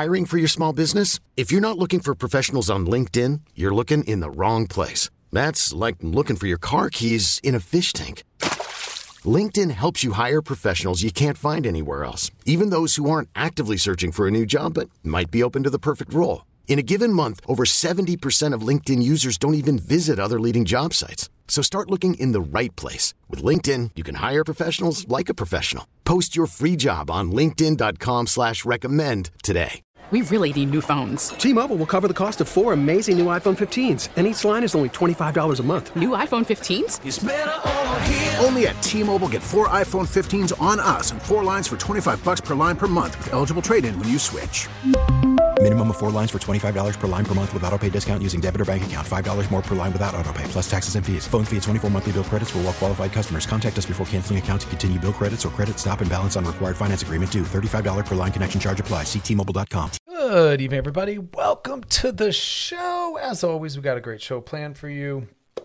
Hiring for your small business? If you're not looking for professionals on LinkedIn, you're looking in the wrong place. That's like looking for your car keys in a fish tank. LinkedIn helps you hire professionals you can't find anywhere else, even those who aren't actively searching for a new job but might be open to the perfect role. In a given month, over 70% of LinkedIn users don't even visit other leading job sites. So start looking in the right place. With LinkedIn, you can hire professionals like a professional. Post your free job on linkedin.com/recommend today. We really need new phones. T-Mobile will cover the cost of 4 amazing new iPhone 15s, and each line is only $25 a month. New iPhone 15s? It's better over here. Only at T-Mobile, get 4 iPhone 15s on us and 4 lines for $25 per line per month with eligible trade-in when you switch. Minimum of 4 lines for $25 per line per month with autopay discount using debit or bank account. $5 more per line without autopay, plus taxes and fees. Phone fee at 24 monthly bill credits for well-qualified customers. Contact us before canceling account to continue bill credits or credit stop and balance on required finance agreement due. $35 per line connection charge applies. See T-Mobile.com. Good evening, everybody. Welcome to the show. As always, we've got a great show planned for you.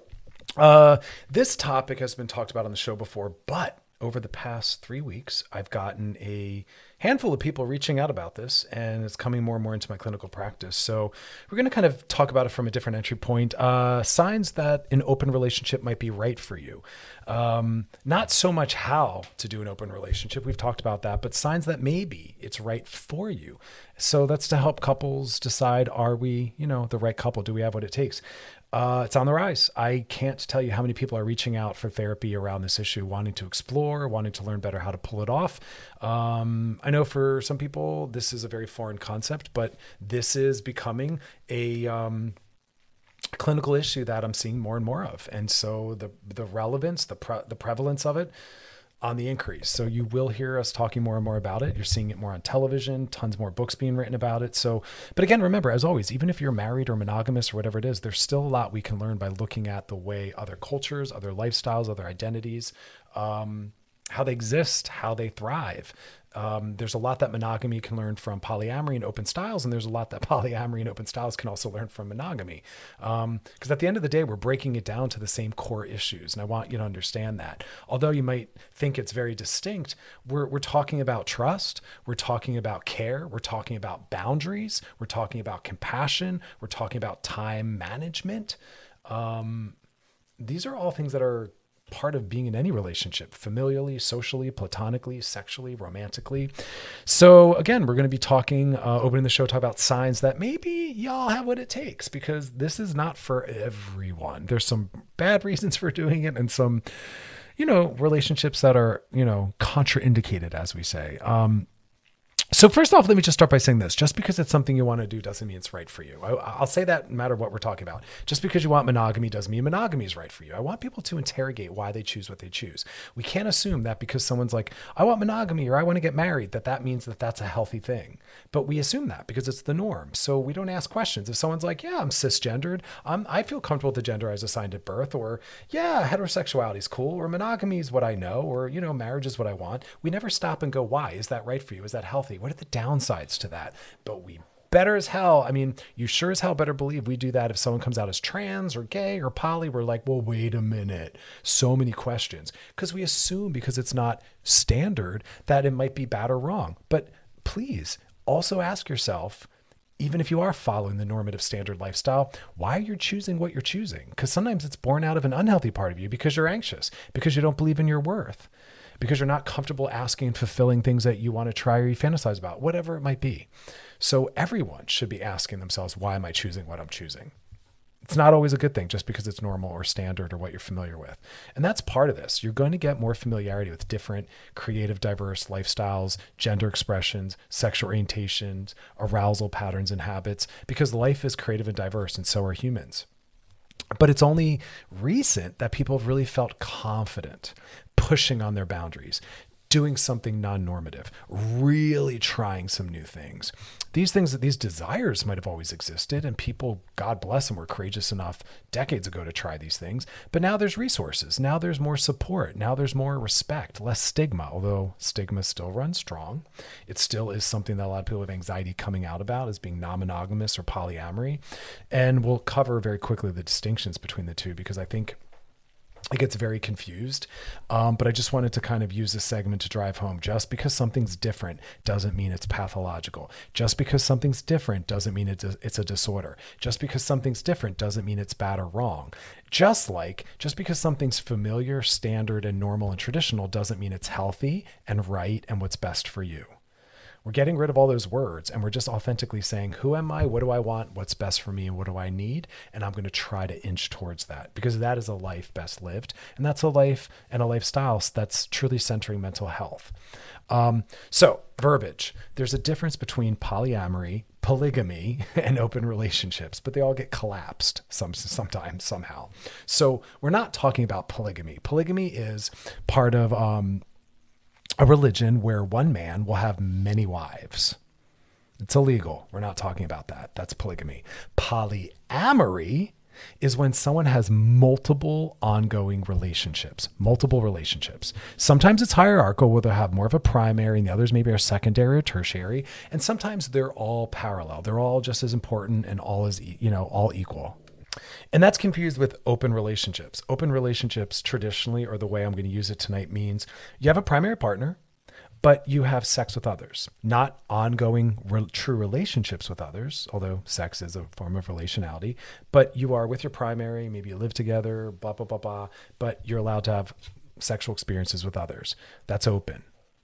This topic has been talked about on the show before, but over the past 3 weeks, I've gotten a handful of people reaching out about this, and it's coming more and more into my clinical practice. So we're going to kind of talk about it from a different entry point. Signs that an open relationship might be right for you. Not so much how to do an open relationship. We've talked about that, but signs that maybe it's right for you. So that's to help couples decide, are we, the right couple? Do we have what it takes? It's on the rise. I can't tell you how many people are reaching out for therapy around this issue, wanting to explore, wanting to learn better how to pull it off. I know for some people, this is a very foreign concept, but this is becoming a clinical issue that I'm seeing more and more of. And so the relevance, the prevalence of it on the increase. So you will hear us talking more and more about it. You're seeing it more on television, tons more books being written about it. So, but again, remember, as always, even if you're married or monogamous or whatever it is, there's still a lot we can learn by looking at the way other cultures, other lifestyles, other identities, how they exist, how they thrive. There's a lot that monogamy can learn from polyamory and open styles, and there's a lot that polyamory and open styles can also learn from monogamy. Because at the end of the day, we're breaking it down to the same core issues, and I want you to understand that. Although you might think it's very distinct, we're talking about trust, we're talking about care, we're talking about boundaries, we're talking about compassion, we're talking about time management. These are all things that are part of being in any relationship, familially, socially, platonically, sexually, romantically. So again, we're going to be talking, opening the show, talk about signs that maybe y'all have what it takes, because this is not for everyone. There's some bad reasons for doing it and some, relationships that are, contraindicated, as we say. So first off, let me just start by saying this. Just because it's something you want to do doesn't mean it's right for you. I'll say that no matter what we're talking about. Just because you want monogamy doesn't mean monogamy is right for you. I want people to interrogate why they choose what they choose. We can't assume that because someone's like, I want monogamy or I want to get married, that means that that's a healthy thing. But we assume that because it's the norm. So we don't ask questions. If someone's like, yeah, I'm cisgendered, I feel comfortable with the gender I was assigned at birth, or yeah, heterosexuality is cool, or monogamy is what I know, or, marriage is what I want. We never stop and go, why? Is that right for you? Is that healthy? What are the downsides to that? But we better as hell, you sure as hell better believe we do that if someone comes out as trans or gay or poly. We're like, well, wait a minute. So many questions. Because we assume because it's not standard that it might be bad or wrong. But please also ask yourself, even if you are following the normative standard lifestyle, why you're choosing what you're choosing. Because sometimes it's born out of an unhealthy part of you because you're anxious, because you don't believe in your worth, because you're not comfortable asking and fulfilling things that you want to try or you fantasize about, whatever it might be. So everyone should be asking themselves, why am I choosing what I'm choosing? It's not always a good thing just because it's normal or standard or what you're familiar with. And that's part of this. You're going to get more familiarity with different creative, diverse lifestyles, gender expressions, sexual orientations, arousal patterns and habits, because life is creative and diverse, and so are humans. But it's only recent that people have really felt confident pushing on their boundaries, doing something non-normative, really trying some new things. These desires might have always existed, and people, God bless them, were courageous enough decades ago to try these things. But now there's resources. Now there's more support. Now there's more respect, less stigma, although stigma still runs strong. It still is something that a lot of people have anxiety coming out about, as being non-monogamous or polyamory. And we'll cover very quickly the distinctions between the two, because I think It gets very confused. But I just wanted to kind of use this segment to drive home. Just because something's different doesn't mean it's pathological. Just because something's different doesn't mean it's a disorder. Just because something's different doesn't mean it's bad or wrong. Just because something's familiar, standard, and normal and traditional doesn't mean it's healthy and right and what's best for you. We're getting rid of all those words and we're just authentically saying, who am I? What do I want? What's best for me? And what do I need? And I'm going to try to inch towards that, because that is a life best lived. And that's a life and a lifestyle that's truly centering mental health. So verbiage, there's a difference between polyamory, polygamy, and open relationships, but they all get collapsed sometimes, somehow. So we're not talking about polygamy. Polygamy is part of, a religion where one man will have many wives. It's illegal. We're not talking about that. That's polygamy. Polyamory is when someone has multiple ongoing relationships, Sometimes it's hierarchical, where they'll have more of a primary and the others maybe are secondary or tertiary. And sometimes they're all parallel. They're all just as important and all equal. And that's confused with open relationships. Open relationships traditionally, or the way I'm going to use it tonight, means you have a primary partner, but you have sex with others, not ongoing true relationships with others, although sex is a form of relationality, but you are with your primary, maybe you live together, blah, blah, blah, blah, but you're allowed to have sexual experiences with others. That's open.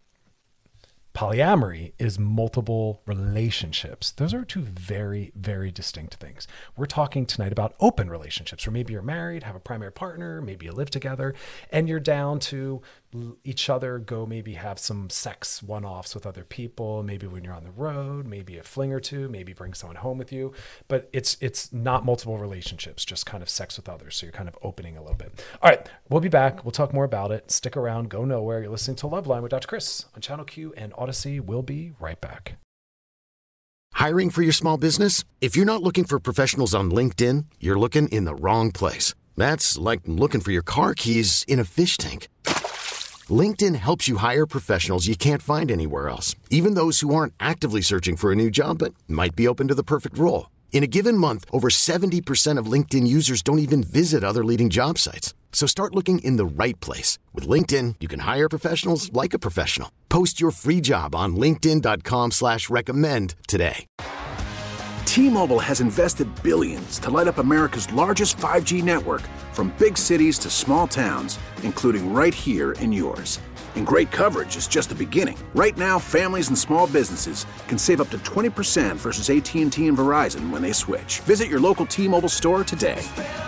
Polyamory is multiple relationships. Those are two very, very distinct things. We're talking tonight about open relationships, where maybe you're married, have a primary partner, maybe you live together, and you're down to each other, go maybe have some sex one-offs with other people, maybe when you're on the road, maybe a fling or two, maybe bring someone home with you, but it's not multiple relationships, just kind of sex with others. So you're kind of opening a little bit. All right, we'll be back. We'll talk more about it. Stick around, go nowhere. You're listening to Loveline with Dr. Chris on Channel Q and Odyssey. We'll be right back. Hiring for your small business? If you're not looking for professionals on LinkedIn, you're looking in the wrong place. That's like looking for your car keys in a fish tank. LinkedIn helps you hire professionals you can't find anywhere else, even those who aren't actively searching for a new job but might be open to the perfect role. In a given month, over 70% of LinkedIn users don't even visit other leading job sites. So start looking in the right place. With LinkedIn, you can hire professionals like a professional. Post your free job on linkedin.com/recommend today. T-Mobile has invested billions to light up America's largest 5G network, from big cities to small towns, including right here in yours. And great coverage is just the beginning. Right now, families and small businesses can save up to 20% versus AT&T and Verizon when they switch. Visit your local T-Mobile store today.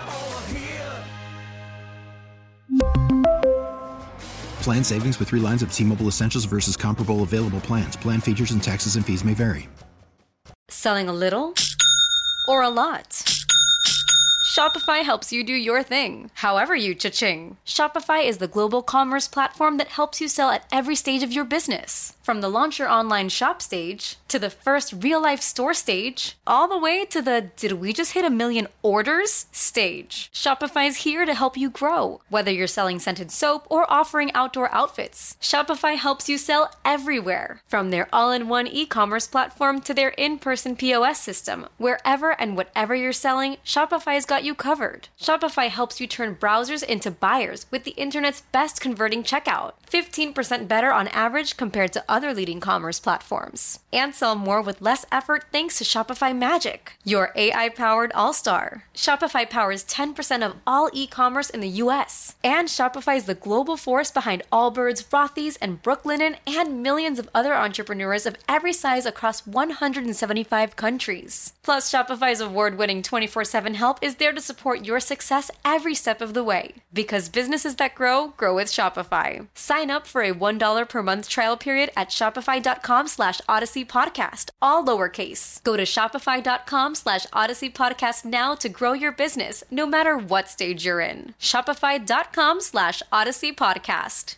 Plan savings with 3 lines of T-Mobile Essentials versus comparable available plans. Plan features and taxes and fees may vary. Selling a little or a lot? Shopify helps you do your thing, however you cha-ching. Shopify is the global commerce platform that helps you sell at every stage of your business. From the launch your online shop stage, to the first real-life store stage, all the way to the did we just hit 1 million orders stage. Shopify's here to help you grow. Whether you're selling scented soap or offering outdoor outfits, Shopify helps you sell everywhere. From their all-in-one e-commerce platform to their in-person POS system, wherever and whatever you're selling, Shopify's got you covered. Shopify helps you turn browsers into buyers with the internet's best converting checkout. 15% better on average compared to other leading commerce platforms. And sell more with less effort thanks to Shopify Magic, your AI-powered all-star. Shopify powers 10% of all e-commerce in the US. And Shopify is the global force behind Allbirds, Rothy's, and Brooklinen, and millions of other entrepreneurs of every size across 175 countries. Plus, Shopify's award-winning 24/7 help is there to support your success every step of the way. Because businesses that grow, grow with Shopify. Sign up for a $1 per month trial period at shopify.com/Odyssey Podcast, all lowercase. Go to shopify.com/Odyssey Podcast now to grow your business, no matter what stage you're in. Shopify.com/Odyssey Podcast.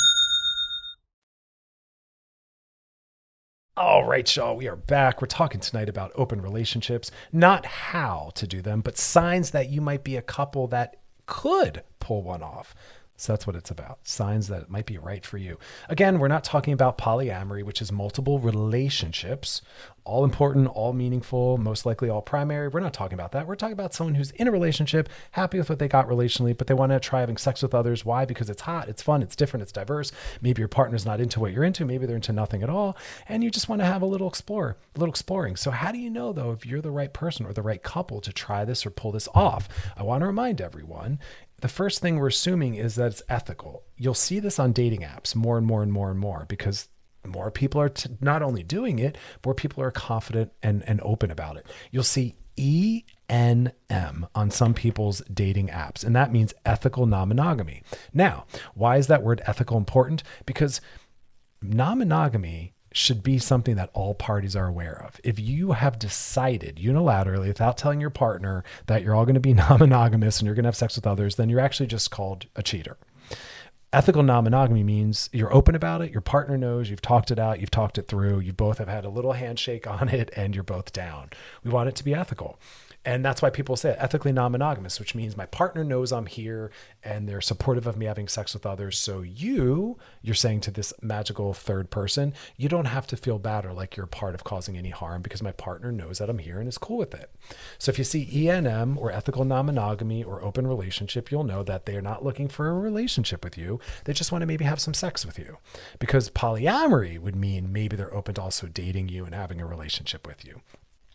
All right, y'all, we are back. We're talking tonight about open relationships, not how to do them, but signs that you might be a couple that could pull one off. So that's what it's about. Signs that it might be right for you. Again, we're not talking about polyamory, which is multiple relationships. all important, all meaningful, most likely all primary. We're not talking about that. We're talking about someone who's in a relationship, happy with what they got relationally, but they want to try having sex with others. Why? Because it's hot, it's fun, it's different, it's diverse. Maybe your partner's not into what you're into. Maybe they're into nothing at all. And you just want to have a little exploring. So how do you know, though, if you're the right person or the right couple to try this or pull this off? I want to remind everyone, the first thing we're assuming is that it's ethical. You'll see this on dating apps more and more and more and more, because more people are not only doing it, more people are confident and open about it. You'll see ENM on some people's dating apps, and that means ethical non-monogamy. Now, why is that word ethical important? Because non-monogamy should be something that all parties are aware of. If you have decided unilaterally, without telling your partner, that you're all going to be non-monogamous and you're going to have sex with others, then you're actually just called a cheater. Ethical non-monogamy means you're open about it. Your partner knows, you've talked it out, you've talked it through. You both have had a little handshake on it and you're both down. We want it to be ethical. And that's why people say it, ethically non-monogamous, which means my partner knows I'm here and they're supportive of me having sex with others. So you're saying to this magical third person, you don't have to feel bad or like you're a part of causing any harm because my partner knows that I'm here and is cool with it. So if you see ENM or ethical non-monogamy or open relationship, you'll know that they're not looking for a relationship with you. They just want to maybe have some sex with you, because polyamory would mean maybe they're open to also dating you and having a relationship with you.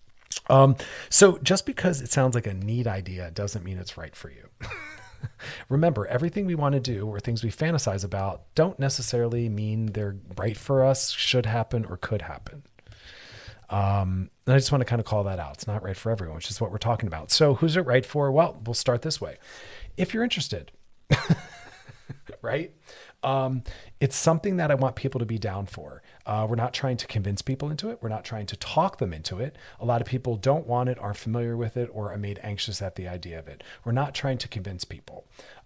So just because it sounds like a neat idea doesn't mean it's right for you. Remember, everything we want to do or things we fantasize about don't necessarily mean they're right for us, should happen, or could happen. And I just want to kind of call that out. It's not right for everyone, which is what we're talking about. So who's it right for? Well, we'll start this way. If you're interested, right? It's something that I want people to be down for. We're not trying to convince people into it. We're not trying to talk them into it. A lot of people don't want it, aren't familiar with it, or are made anxious at the idea of it. We're not trying to convince people.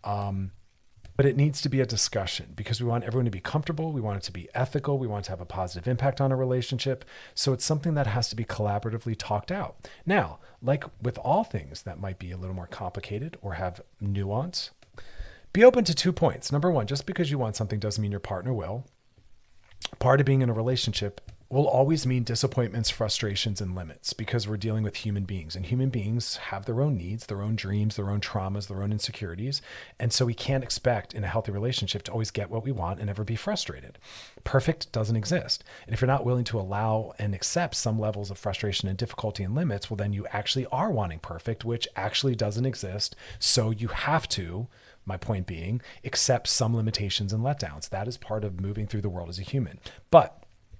But it needs to be a discussion because we want everyone to be comfortable. We want it to be ethical. We want it to have a positive impact on a relationship. So it's something that has to be collaboratively talked out. Now, like with all things that might be a little more complicated or have nuance, be open to 2 points. Number one, just because you want something doesn't mean your partner will. Part of being in a relationship will always mean disappointments, frustrations, and limits because we're dealing with human beings, and human beings have their own needs, their own dreams, their own traumas, their own insecurities. And so we can't expect in a healthy relationship to always get what we want and never be frustrated. Perfect doesn't exist. And if you're not willing to allow and accept some levels of frustration and difficulty and limits, well, then you actually are wanting perfect, which actually doesn't exist. So you have to, my point being, accept some limitations and letdowns. That is part of moving through the world as a human. But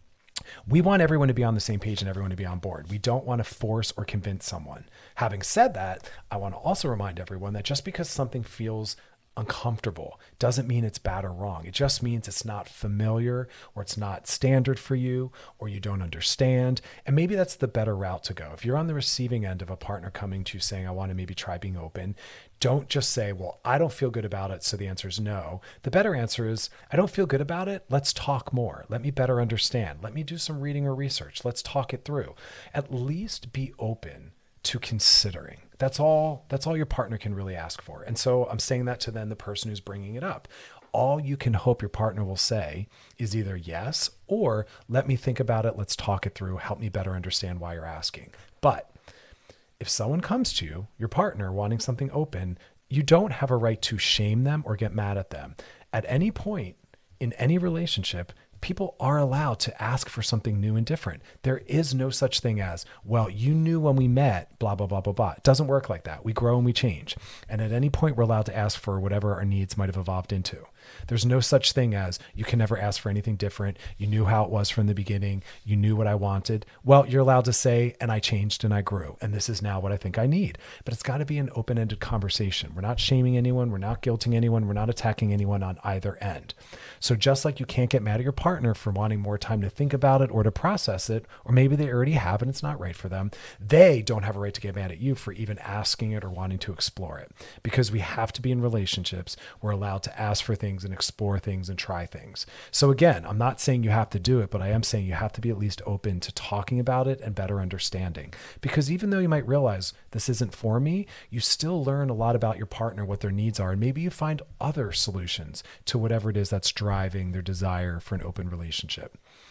we want everyone to be on the same page and everyone to be on board. We don't want to force or convince someone. Having said that, I want to also remind everyone that just because something feels uncomfortable doesn't mean it's bad or wrong. It just means it's not familiar, or it's not standard for you, or you don't understand. And maybe that's the better route to go. If you're on the receiving end of a partner coming to you saying, I want to maybe try being open, don't just say, well, I don't feel good about it, so the answer is no. The better answer is, I don't feel good about it. Let's talk more. Let me better understand. Let me do some reading or research. Let's talk it through. At least be open to considering. That's all your partner can really ask for. And so I'm saying that to then the person who's bringing it up. All you can hope your partner will say is either yes, or let me think about it. Let's talk it through. Help me better understand why you're asking. But if someone comes to you, your partner, wanting something open, you don't have a right to shame them or get mad at them. At any point in any relationship, people are allowed to ask for something new and different. There is no such thing as, well, you knew when we met, blah, blah, blah, blah, blah. It doesn't work like that. We grow and we change. And at any point, we're allowed to ask for whatever our needs might have evolved into. There's no such thing as you can never ask for anything different. You knew how it was from the beginning. You knew what I wanted. Well, you're allowed to say, and I changed and I grew, and this is now what I think I need. But it's got to be an open-ended conversation. We're not shaming anyone. We're not guilting anyone. We're not attacking anyone on either end. So just like you can't get mad at your partner for wanting more time to think about it or to process it, or maybe they already have and it's not right for them, they don't have a right to get mad at you for even asking it or wanting to explore it. Because we have to be in relationships. We're allowed to ask for things and explore things and try things. So again, I'm not saying you have to do it, but I am saying you have to be at least open to talking about it and better understanding. Because even though you might realize this isn't for me, you still learn a lot about your partner, what their needs are, and maybe you find other solutions to whatever it is that's driving their desire for an open relationship.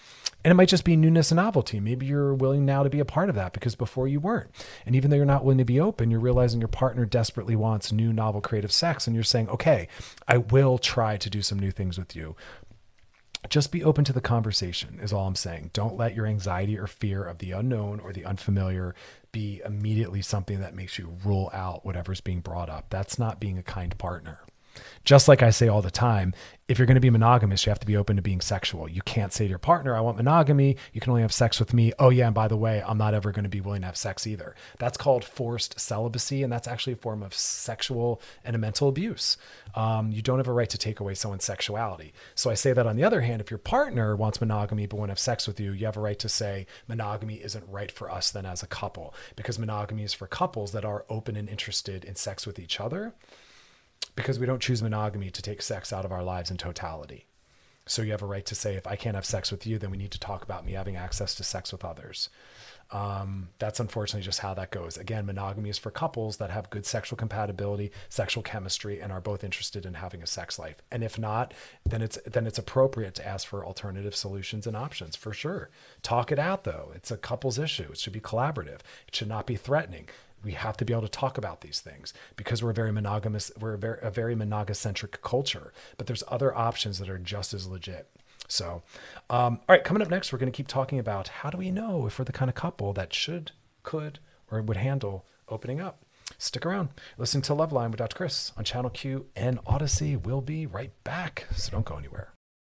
And it might just be newness and novelty. Maybe you're willing now to be a part of that because before you weren't. And even though you're not willing to be open, you're realizing your partner desperately wants new, novel, creative sex. And you're saying, okay, I will try to do some new things with you. Just be open to the conversation is all I'm saying. Don't let your anxiety or fear of the unknown or the unfamiliar be immediately something that makes you rule out whatever's being brought up. That's not being a kind partner. Just like I say all the time, if you're going to be monogamous, you have to be open to being sexual. You can't say to your partner, I want monogamy. You can only have sex with me. Oh yeah, and by the way, I'm not ever going to be willing to have sex either. That's called forced celibacy, and that's actually a form of sexual and mental abuse. You don't have a right to take away someone's sexuality. So I say that on the other hand, if your partner wants monogamy but won't have sex with you, you have a right to say monogamy isn't right for us then as a couple, because monogamy is for couples that are open and interested in sex with each other, because we don't choose monogamy to take sex out of our lives in totality. So you have a right to say, if I can't have sex with you, then we need to talk about me having access to sex with others. That's unfortunately just how that goes. Again, monogamy is for couples that have good sexual compatibility, sexual chemistry, and are both interested in having a sex life. And if not, then it's appropriate to ask for alternative solutions and options, for sure. Talk it out though. It's a couple's issue. It should be collaborative. It should not be threatening. We have to be able to talk about these things because we're very monogamous. We're a very monogacentric culture, but there's other options that are just as legit. So, all right, coming up next, we're going to keep talking about how do we know if we're the kind of couple that should, could, or would handle opening up. Stick around. Listen to Loveline with Dr. Chris on Channel Q and Odyssey. We'll be right back, so don't go anywhere.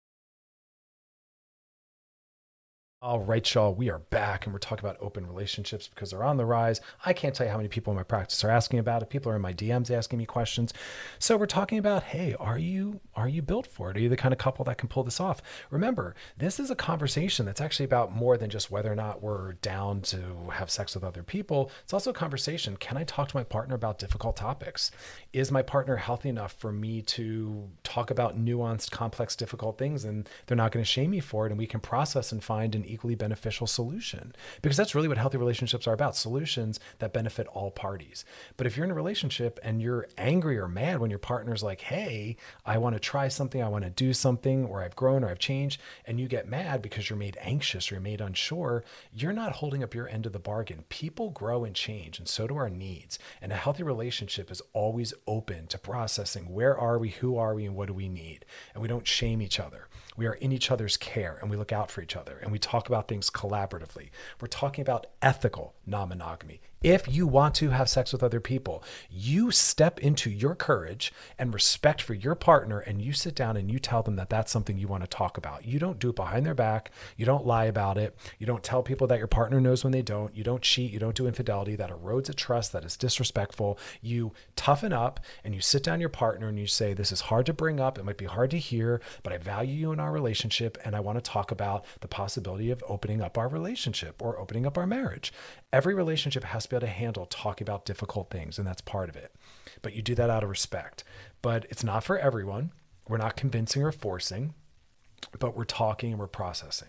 All right, y'all, we are back and we're talking about open relationships because they're on the rise. I can't tell you how many people in my practice are asking about it. People are in my DMs asking me questions. So we're talking about, hey, are you built for it? Are you the kind of couple that can pull this off? Remember, this is a conversation that's actually about more than just whether or not we're down to have sex with other people. It's also a conversation. Can I talk to my partner about difficult topics? Is my partner healthy enough for me to talk about nuanced, complex, difficult things and they're not going to shame me for it and we can process and find an equally beneficial solution? Because that's really what healthy relationships are about, solutions that benefit all parties. But if you're in a relationship and you're angry or mad when your partner's like, hey, I want to try something, I want to do something, or I've grown or I've changed, and you get mad because you're made anxious or you're made unsure, you're not holding up your end of the bargain. People grow and change, and so do our needs. And a healthy relationship is always open to processing where are we, who are we, and what do we need. And we don't shame each other. We are in each other's care and we look out for each other and we talk about things collaboratively. We're talking about ethical non-monogamy. If you want to have sex with other people, you step into your courage and respect for your partner and you sit down and you tell them that that's something you want to talk about. You don't do it behind their back. You don't lie about it. You don't tell people that your partner knows when they don't. You don't cheat. You don't do infidelity. That erodes a trust. That is disrespectful. You toughen up and you sit down your partner and you say, this is hard to bring up. It might be hard to hear, but I value you in our relationship and I want to talk about the possibility of opening up our relationship or opening up our marriage. Every relationship has to be able to handle talking about difficult things, and that's part of it. But you do that out of respect. But it's not for everyone. We're not convincing or forcing, but we're talking and we're processing.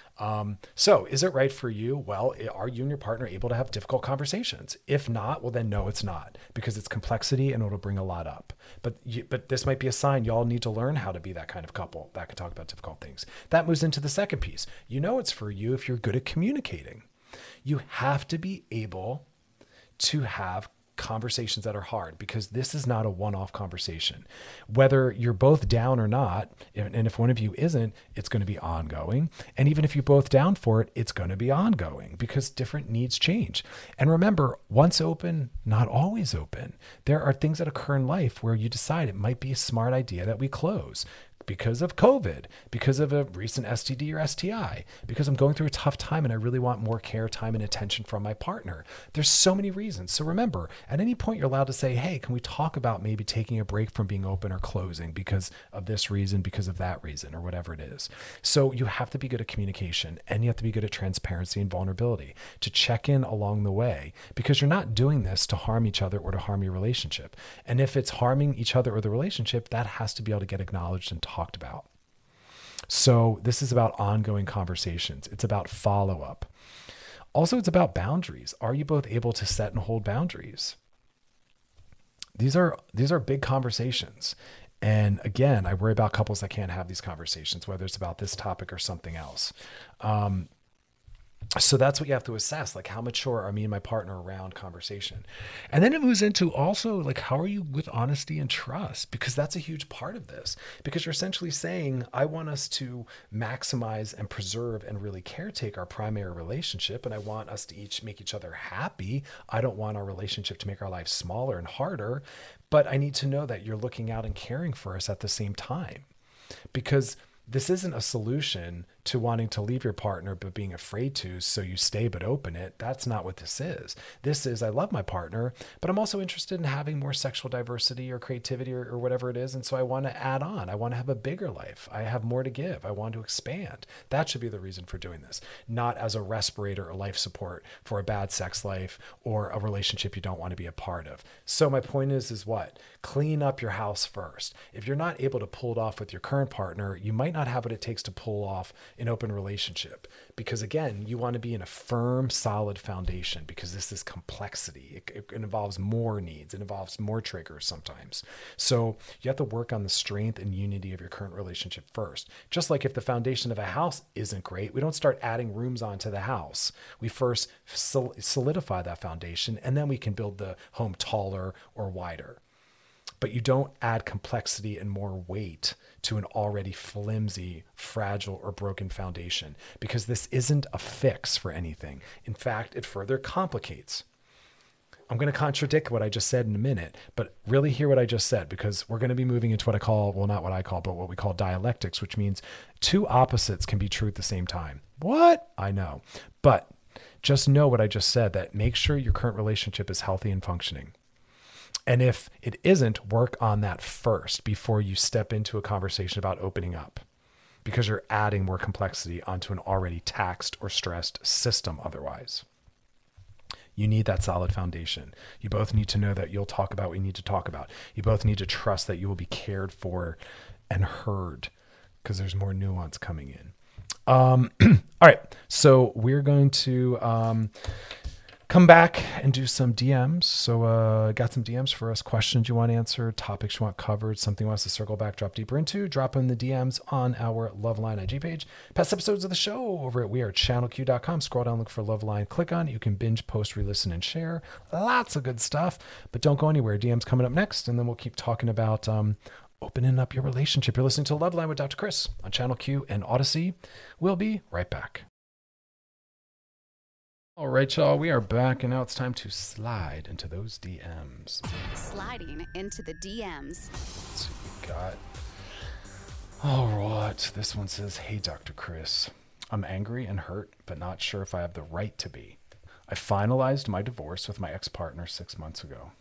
So is it right for you? Well, are you and your partner able to have difficult conversations? If not, well then no, it's not, because it's complexity and it'll bring a lot up. But this might be a sign y'all need to learn how to be that kind of couple that can talk about difficult things. That moves into the second piece. You know it's for you if you're good at communicating. You have to be able to have conversations that are hard, because this is not a one-off conversation. Whether you're both down or not, and if one of you isn't, it's going to be ongoing. And even if you're both down for it, it's going to be ongoing because different needs change. And remember, once open, not always open. There are things that occur in life where you decide it might be a smart idea that we close. Because of COVID, because of a recent STD or STI, because I'm going through a tough time and I really want more care, time, and attention from my partner. There's so many reasons. So remember, at any point you're allowed to say, hey, can we talk about maybe taking a break from being open or closing because of this reason, because of that reason, or whatever it is. So you have to be good at communication and you have to be good at transparency and vulnerability to check in along the way, because you're not doing this to harm each other or to harm your relationship. And if it's harming each other or the relationship, that has to be able to get acknowledged and talked about. So this is about ongoing conversations. It's about follow-up. Also, it's about boundaries. Are you both able to set and hold boundaries? These are big conversations. And again, I worry about couples that can't have these conversations, whether it's about this topic or something else. So that's what you have to assess. Like, how mature are me and my partner around conversation? And then it moves into also, like, how are you with honesty and trust? Because that's a huge part of this. Because you're essentially saying, I want us to maximize and preserve and really caretake our primary relationship. And I want us to each make each other happy. I don't want our relationship to make our lives smaller and harder. But I need to know that you're looking out and caring for us at the same time. Because this isn't a solution to wanting to leave your partner but being afraid to, so you stay but open it. That's not what this is. This is, I love my partner, but I'm also interested in having more sexual diversity or creativity or whatever it is. And so I want to add on. I want to have a bigger life. I have more to give. I want to expand. That should be the reason for doing this, not as a respirator or life support for a bad sex life or a relationship you don't want to be a part of. So my point is what? Clean up your house first. If you're not able to pull it off with your current partner, you might not have what it takes to pull off an open relationship, because again, you want to be in a firm, solid foundation, because this is complexity. It involves more needs. It involves more triggers sometimes. So you have to work on the strength and unity of your current relationship first. Just like if the foundation of a house isn't great, we don't start adding rooms onto the house. We first solidify that foundation, and then we can build the home taller or wider. But you don't add complexity and more weight to an already flimsy, fragile, or broken foundation, because this isn't a fix for anything. In fact, it further complicates. I'm going to contradict what I just said in a minute, but really hear what I just said, because we're going to be moving into what I call, well, not what I call, but what we call dialectics, which means two opposites can be true at the same time. What? I know. But just know what I just said, that make sure your current relationship is healthy and functioning. And if it isn't, work on that first before you step into a conversation about opening up, because you're adding more complexity onto an already taxed or stressed system otherwise. You need that solid foundation. You both need to know that you'll talk about what you need to talk about. You both need to trust that you will be cared for and heard, because there's more nuance coming in. All right. So we're going to come back and do some DMs. So got some DMs for us, questions you want answered, topics you want covered, something you want us to circle back, drop deeper into. Drop in the DMs on our Loveline IG page. Past episodes of the show over at wearechannelq.com. Scroll down, look for Loveline, click on it. You can binge, post, re-listen, and share. Lots of good stuff, but don't go anywhere. DMs coming up next, and then we'll keep talking about opening up your relationship. You're listening to Loveline with Dr. Chris on Channel Q and Odyssey. We'll be right back. All right, y'all, we are back, and now it's time to slide into those DMs. Sliding into the DMs. Let's see what we got. All right, this one says, hey, Dr. Chris, I'm angry and hurt, but not sure if I have the right to be. I finalized my divorce with my ex-partner 6 months ago.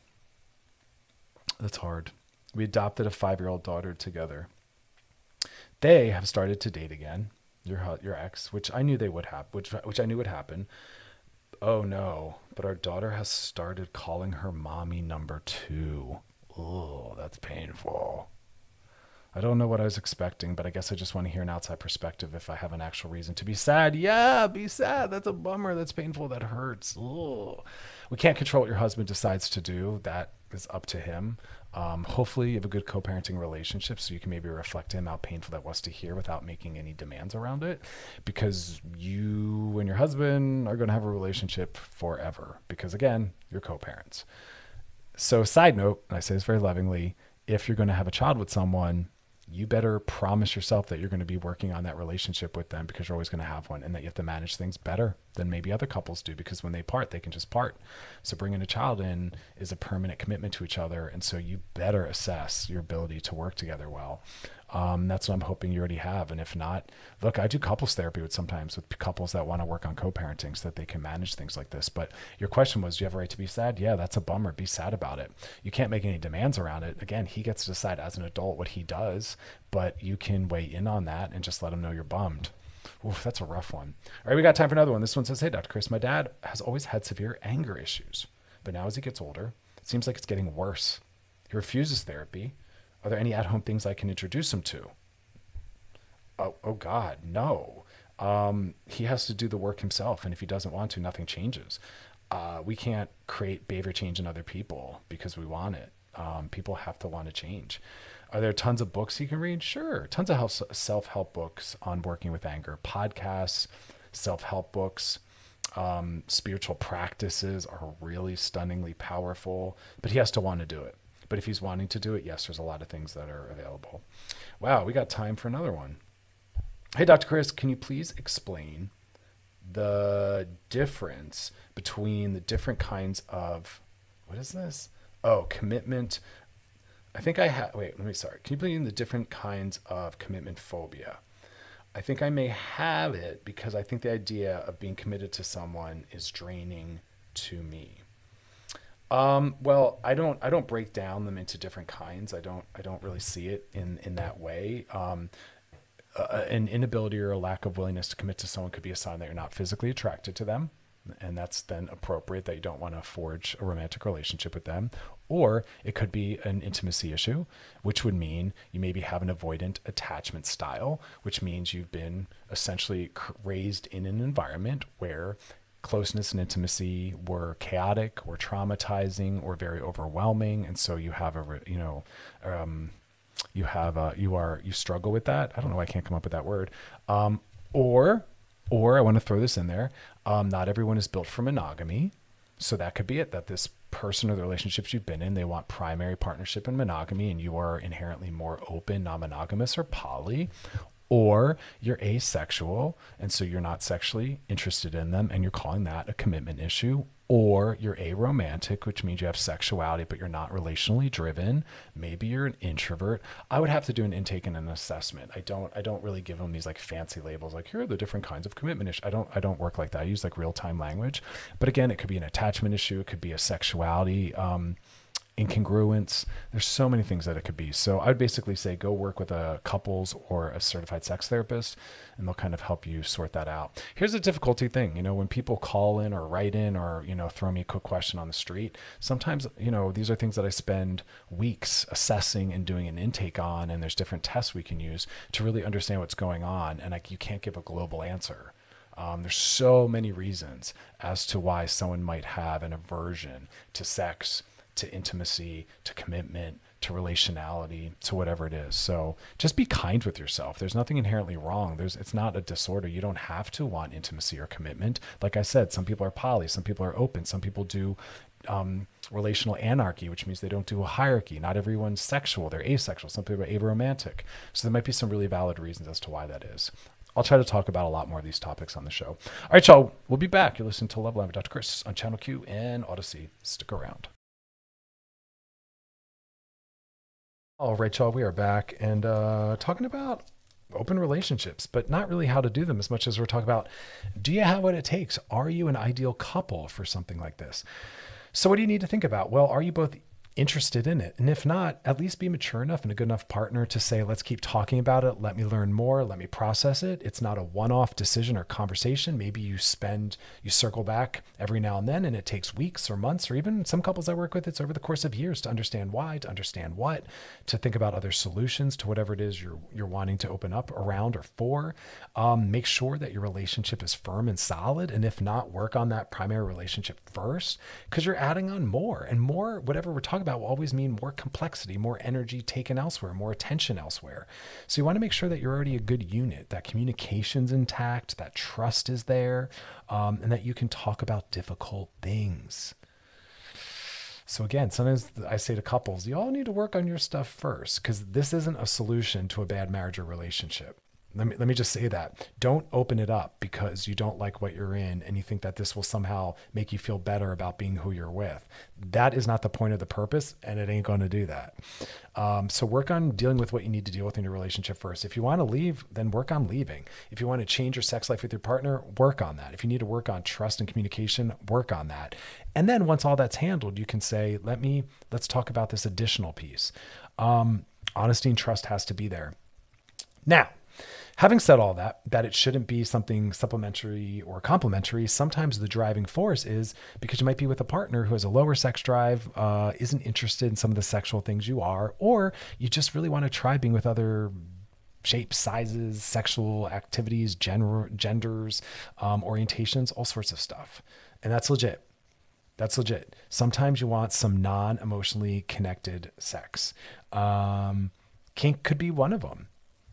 That's hard. We adopted a 5-year-old daughter together. They have started to date again, your ex, which I knew they would happen, which I knew would happen. Oh no, but our daughter has started calling her mommy number 2. Oh, that's painful. I don't know what I was expecting, but I guess I just want to hear an outside perspective if I have an actual reason to be sad. Yeah, be sad. That's a bummer. That's painful. That hurts. Oh. We can't control what your husband decides to do. That is up to him. Hopefully you have a good co-parenting relationship, so you can maybe reflect to him how painful that was to hear without making any demands around it, because you and your husband are going to have a relationship forever, because again, you're co-parents. So side note, and I say this very lovingly, if you're going to have a child with someone, you better promise yourself that you're going to be working on that relationship with them, because you're always going to have one, and that you have to manage things better than maybe other couples do, because when they part, they can just part. So bringing a child in is a permanent commitment to each other. And so you better assess your ability to work together well. That's what I'm hoping you already have. And if not, look, I do couples therapy with couples that want to work on co-parenting so that they can manage things like this. But your question was, do you have a right to be sad? Yeah, that's a bummer. Be sad about it. You can't make any demands around it. Again, he gets to decide as an adult what he does, but you can weigh in on that and just let him know you're bummed. Oof, that's a rough one. All right, we got time for another one. This one says, hey, Dr. Chris, my dad has always had severe anger issues, but now as he gets older, it seems like it's getting worse. He refuses therapy. Are there any at-home things I can introduce him to? Oh God, no. He has to do the work himself, and if he doesn't want to, nothing changes. We can't create behavior change in other people because we want it. People have to want to change. Are there tons of books you can read? Sure. Tons of self-help books on working with anger, podcasts, self-help books. Spiritual practices are really stunningly powerful, but he has to want to do it. But if he's wanting to do it, yes, there's a lot of things that are available. Wow, we got time for another one. Hey, Dr. Chris, can you please explain the difference between the different kinds of, what is this? Oh, commitment. I think I have, wait, let me, sorry. Can you explain the different kinds of commitment phobia? I think I may have it because I think the idea of being committed to someone is draining to me. Well, I don't break down them into different kinds. I don't really see it in that way. An inability or a lack of willingness to commit to someone could be a sign that you're not physically attracted to them. And that's then appropriate that you don't want to forge a romantic relationship with them. Or it could be an intimacy issue, which would mean you maybe have an avoidant attachment style, which means you've been essentially raised in an environment where closeness and intimacy were chaotic or traumatizing or very overwhelming. And so you have you struggle with that. I don't know why I can't come up with that word. Or I want to throw this in there. Not everyone is built for monogamy. So that could be it, that this person or the relationships you've been in, they want primary partnership and monogamy, and you are inherently more open, non-monogamous, or poly. Or you're asexual, and so you're not sexually interested in them, and you're calling that a commitment issue. Or you're aromantic, which means you have sexuality, but you're not relationally driven. Maybe you're an introvert. I would have to do an intake and an assessment. I don't really give them these like fancy labels, like here are the different kinds of commitment issues. I don't work like that. I use like real-time language. But again, it could be an attachment issue. It could be a sexuality incongruence. There's so many things that it could be. So I'd basically say go work with a couples or a certified sex therapist, and they'll kind of help you sort that out. Here's a difficulty thing. When people call in or write in or, throw me a quick question on the street, sometimes, these are things that I spend weeks assessing and doing an intake on, and there's different tests we can use to really understand what's going on. And you can't give a global answer. There's so many reasons as to why someone might have an aversion to sex, to intimacy, to commitment, to relationality, to whatever it is. So just be kind with yourself. There's nothing inherently wrong. It's not a disorder. You don't have to want intimacy or commitment. Like I said, some people are poly, some people are open, some people do relational anarchy, which means they don't do a hierarchy. Not everyone's sexual. They're asexual. Some people are aromantic. So there might be some really valid reasons as to why that is. I'll try to talk about a lot more of these topics on the show. All right, y'all, we'll be back. You're listening to Love Line with Dr. Chris on Channel Q and Odyssey. Stick around. All right, y'all, we are back and talking about open relationships, but not really how to do them as much as we're talking about, do you have what it takes? Are you an ideal couple for something like this? So what do you need to think about? Well, are you both interested in it? And if not, at least be mature enough and a good enough partner to say, let's keep talking about it. Let me learn more. Let me process it. It's not a one-off decision or conversation. Maybe you circle back every now and then, and it takes weeks or months, or even some couples I work with, it's over the course of years to understand why, to understand what, to think about other solutions to whatever it is you're wanting to open up around or for. Make sure that your relationship is firm and solid. And if not, work on that primary relationship first, because you're adding on more and more. Whatever we're talking about will always mean more complexity, more energy taken elsewhere, more attention elsewhere. So you want to make sure that you're already a good unit, that communication's intact, that trust is there, and that you can talk about difficult things. So again, sometimes I say to couples, you all need to work on your stuff first, because this isn't a solution to a bad marriage or relationship. Let me just say that. Don't open it up because you don't like what you're in and you think that this will somehow make you feel better about being who you're with. That is not the point of the purpose, and it ain't going to do that. So work on dealing with what you need to deal with in your relationship first. If you want to leave, then work on leaving. If you want to change your sex life with your partner, work on that. If you need to work on trust and communication, work on that. And then once all that's handled, you can say, let's talk about this additional piece. Honesty and trust has to be there. Now, having said all that it shouldn't be something supplementary or complementary, sometimes the driving force is because you might be with a partner who has a lower sex drive, isn't interested in some of the sexual things you are, or you just really want to try being with other shapes, sizes, sexual activities, genders, orientations, all sorts of stuff. And that's legit. That's legit. Sometimes you want some non-emotionally connected sex. Kink could be one of them.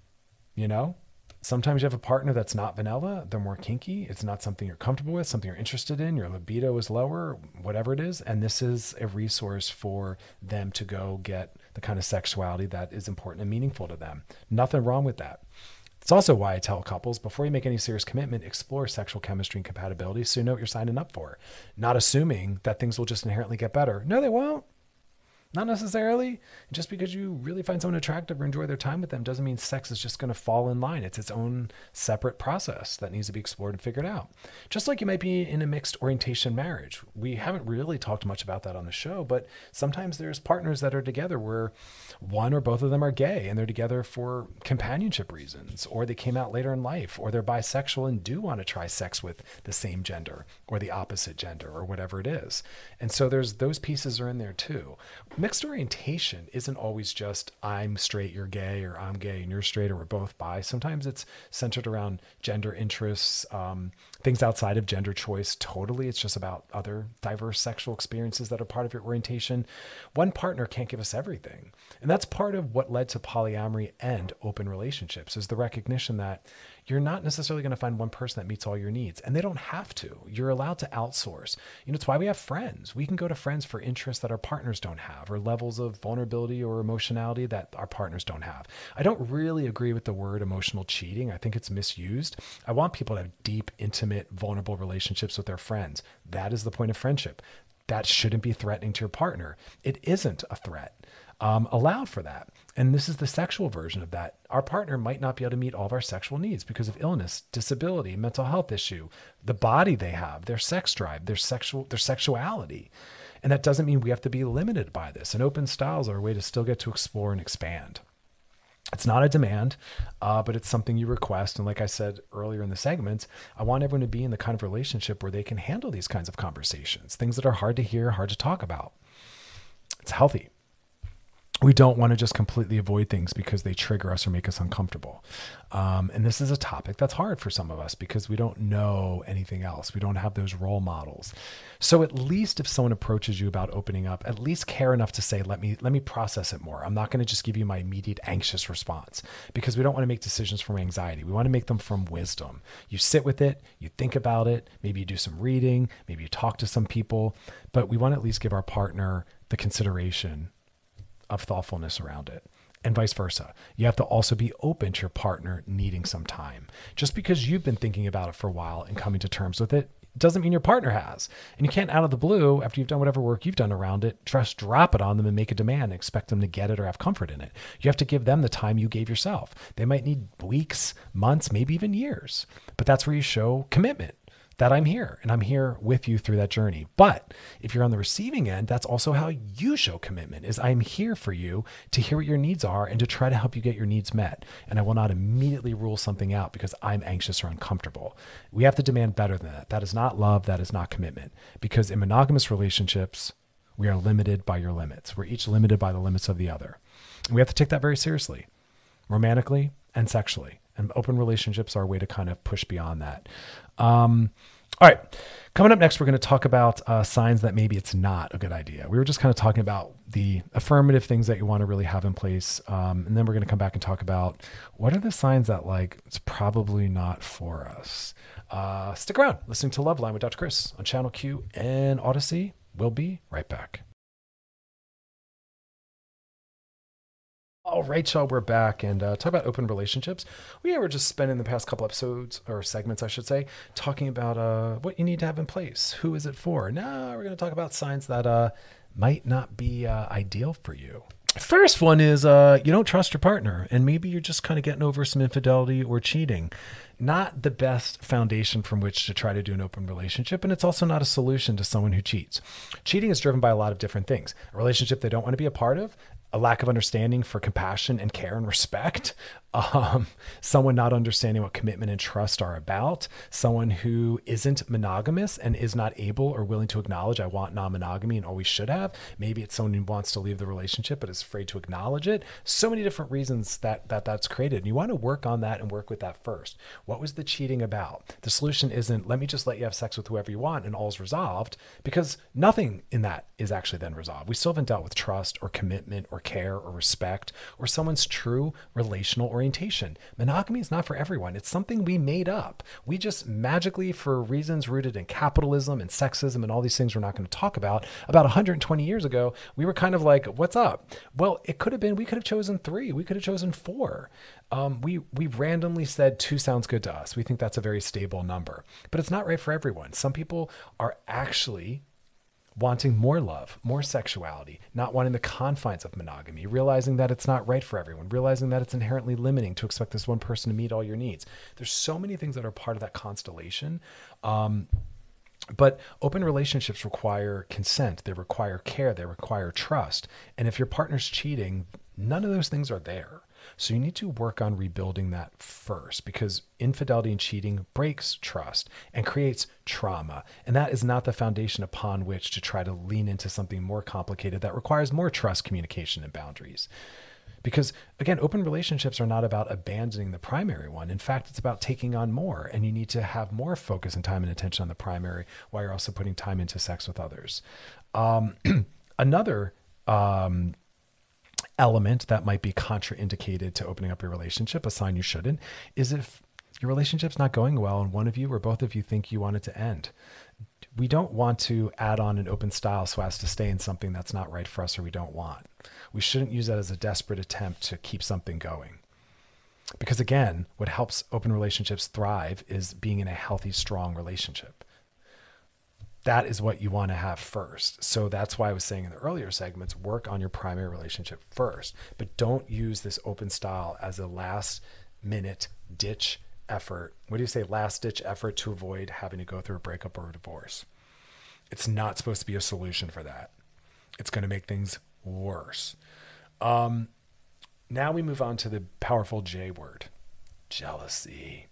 You know, sometimes you have a partner that's not vanilla. They're more kinky. It's not something you're comfortable with, something you're interested in. Your libido is lower, whatever it is. And this is a resource for them to go get the kind of sexuality that is important and meaningful to them. Nothing wrong with that. It's also why I tell couples, before you make any serious commitment, explore sexual chemistry and compatibility so you know what you're signing up for. Not assuming that things will just inherently get better. No, they won't. Not necessarily. Just because you really find someone attractive or enjoy their time with them doesn't mean sex is just going to fall in line. It's its own separate process that needs to be explored and figured out. Just like you might be in a mixed orientation marriage. We haven't really talked much about that on the show, but sometimes there's partners that are together where one or both of them are gay and they're together for companionship reasons, or they came out later in life, or they're bisexual and do want to try sex with the same gender or the opposite gender or whatever it is. And so there's those pieces are in there too. Mixed orientation isn't always just I'm straight, you're gay, or I'm gay and you're straight, or we're both bi. Sometimes it's centered around gender interests, things outside of gender choice. Totally. It's just about other diverse sexual experiences that are part of your orientation. One partner can't give us everything. And that's part of what led to polyamory and open relationships, is the recognition that you're not necessarily going to find one person that meets all your needs, and they don't have to. You're allowed to outsource. You know, it's why we have friends. We can go to friends for interests that our partners don't have, or levels of vulnerability or emotionality that our partners don't have. I don't really agree with the word emotional cheating. I think it's misused. I want people to have deep, intimate, vulnerable relationships with their friends. That is the point of friendship. That shouldn't be threatening to your partner. It isn't a threat. Allow for that. And this is the sexual version of that. Our partner might not be able to meet all of our sexual needs because of illness, disability, mental health issue, the body they have, their sex drive, their sexuality. And that doesn't mean we have to be limited by this. And open styles are a way to still get to explore and expand. It's not a demand, but it's something you request. And like I said earlier in the segments, I want everyone to be in the kind of relationship where they can handle these kinds of conversations, things that are hard to hear, hard to talk about. It's healthy. We don't want to just completely avoid things because they trigger us or make us uncomfortable. And this is a topic that's hard for some of us because we don't know anything else. We don't have those role models. So at least if someone approaches you about opening up, at least care enough to say, let me process it more. I'm not going to just give you my immediate anxious response, because we don't want to make decisions from anxiety. We want to make them from wisdom. You sit with it, you think about it, maybe you do some reading, maybe you talk to some people, but we want to at least give our partner the consideration of thoughtfulness around it, and vice versa. You have to also be open to your partner needing some time. Just because you've been thinking about it for a while and coming to terms with it doesn't mean your partner has. And you can't, out of the blue, after you've done whatever work you've done around it, just drop it on them and make a demand and expect them to get it or have comfort in it. You have to give them the time you gave yourself. They might need weeks, months, maybe even years. But that's where you show commitment, that I'm here and I'm here with you through that journey. But if you're on the receiving end, that's also how you show commitment, is I'm here for you to hear what your needs are and to try to help you get your needs met. And I will not immediately rule something out because I'm anxious or uncomfortable. We have to demand better than that. That is not love. That is not commitment. Because in monogamous relationships, we are limited by your limits. We're each limited by the limits of the other. And we have to take that very seriously, romantically and sexually. And open relationships are a way to kind of push beyond that. All right. Coming up next, we're going to talk about signs that maybe it's not a good idea. We were just kind of talking about the affirmative things that you want to really have in place. And then we're going to come back and talk about what are the signs that it's probably not for us. Stick around. Listening to Loveline with Dr. Chris on Channel Q and Odyssey. We'll be right back. All right, y'all, we're back and talk about open relationships. We were just spending the past couple episodes, or segments, I should say, talking about what you need to have in place. Who is it for? Now we're going to talk about signs that might not be ideal for you. First one is you don't trust your partner, and maybe you're just kind of getting over some infidelity or cheating. Not the best foundation from which to try to do an open relationship, and it's also not a solution to someone who cheats. Cheating is driven by a lot of different things. A relationship they don't want to be a part of, a lack of understanding for compassion and care and respect, someone not understanding what commitment and trust are about, someone who isn't monogamous and is not able or willing to acknowledge, I want non-monogamy and always should have. Maybe it's someone who wants to leave the relationship but is afraid to acknowledge it. So many different reasons that's created. And you want to work on that and work with that first. What was the cheating about? The solution isn't, let me just let you have sex with whoever you want and all's resolved, because nothing in that is actually then resolved. We still haven't dealt with trust or commitment or care or respect or someone's true relational orientation. Monogamy is not for everyone. It's something we made up. We just magically, for reasons rooted in capitalism and sexism and all these things we're not going to talk about 120 years ago, we were kind of like, what's up? Well, it could have been, we could have chosen 3. We could have chosen 4. We randomly said 2 sounds good to us. We think that's a very stable number, but it's not right for everyone. Some people are actually wanting more love, more sexuality, not wanting the confines of monogamy, realizing that it's not right for everyone, realizing that it's inherently limiting to expect this one person to meet all your needs. There's so many things that are part of that constellation. But open relationships require consent. They require care. They require trust. And if your partner's cheating, none of those things are there. So you need to work on rebuilding that first, because infidelity and cheating breaks trust and creates trauma. And that is not the foundation upon which to try to lean into something more complicated that requires more trust, communication, and boundaries. Because again, open relationships are not about abandoning the primary one. In fact, it's about taking on more, and you need to have more focus and time and attention on the primary while you're also putting time into sex with others. Another element that might be contraindicated to opening up your relationship, a sign you shouldn't, is if your relationship's not going well and one of you or both of you think you want it to end. We don't want to add on an open style so as to stay in something that's not right for us or we don't want. We shouldn't use that as a desperate attempt to keep something going. Because again, what helps open relationships thrive is being in a healthy, strong relationship. That is what you want to have first. So that's why I was saying in the earlier segments, work on your primary relationship first, but don't use this open style as a last minute ditch effort. What do you say? Last ditch effort to avoid having to go through a breakup or a divorce. It's not supposed to be a solution for that. It's going to make things worse. Now we move on to the powerful J word, jealousy.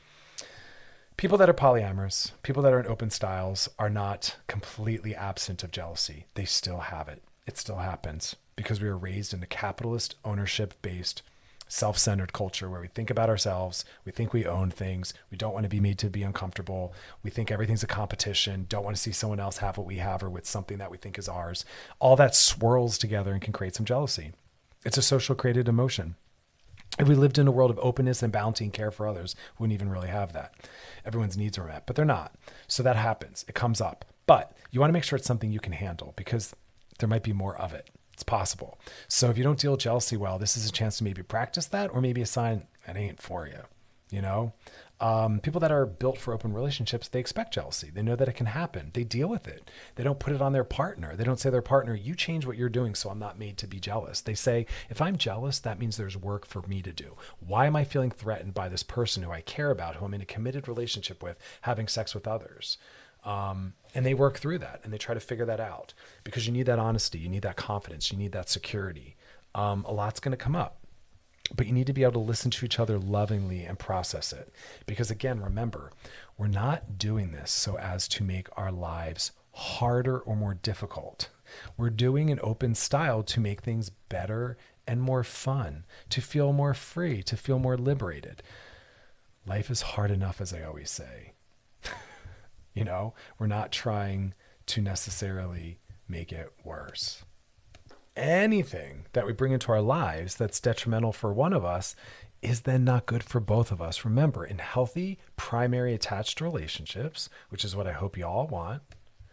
People that are polyamorous, people that are in open styles are not completely absent of jealousy. They still have it. It still happens because we were raised in a capitalist, ownership-based, self-centered culture where we think about ourselves. We think we own things. We don't want to be made to be uncomfortable. We think everything's a competition. Don't want to see someone else have what we have or with something that we think is ours. All that swirls together and can create some jealousy. It's a social created emotion. If we lived in a world of openness and bounty and care for others, we wouldn't even really have that. Everyone's needs are met, but they're not. So that happens. It comes up. But you want to make sure it's something you can handle because there might be more of it. It's possible. So if you don't deal with jealousy well, this is a chance to maybe practice that or maybe a sign that ain't for you. You know, people that are built for open relationships, they expect jealousy. They know that it can happen. They deal with it. They don't put it on their partner. They don't say to their partner, you change what you're doing so I'm not made to be jealous. They say, if I'm jealous, that means there's work for me to do. Why am I feeling threatened by this person who I care about, who I'm in a committed relationship with, having sex with others? And they work through that and they try to figure that out because you need that honesty. You need that confidence. You need that security. A lot's going to come up. But you need to be able to listen to each other lovingly and process it. Because again, remember, we're not doing this so as to make our lives harder or more difficult. We're doing an open style to make things better and more fun, to feel more free, to feel more liberated. Life is hard enough, as I always say. You know, we're not trying to necessarily make it worse. Anything that we bring into our lives that's detrimental for one of us is then not good for both of us. Remember, in healthy primary attached relationships, which is what I hope you all want,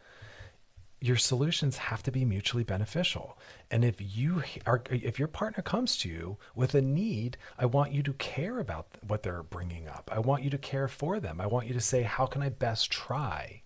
your solutions have to be mutually beneficial. And if your partner comes to you with a need, I want you to care about what they're bringing up. I want you to care for them. I want you to say, how can I best try